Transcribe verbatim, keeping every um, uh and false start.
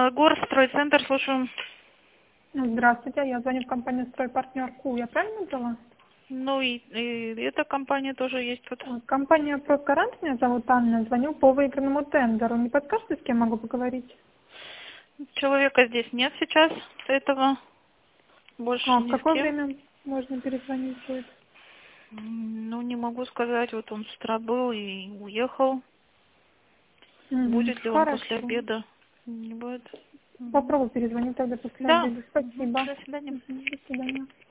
Белогор, стройцентр, слушаю. Здравствуйте, я звоню в компанию «Стройпартнер Ку». Я правильно взяла? Ну и, и эта компания тоже есть тут. Компания «Профгарант», меня зовут Анна. Звоню по выигранному тендеру. Не подскажете, с кем могу поговорить? Человека здесь нет сейчас, этого больше А в ни с какое кем. время можно перезвонить будет? М, Ну, не могу сказать, вот он с утра был и уехал. Мгм. Будет ли он после Хорошо. обеда? Не будет. Мгм. Попробую перезвонить тогда после Да. обеда. Мгм. Спасибо. До свидания. Мгм. До свидания.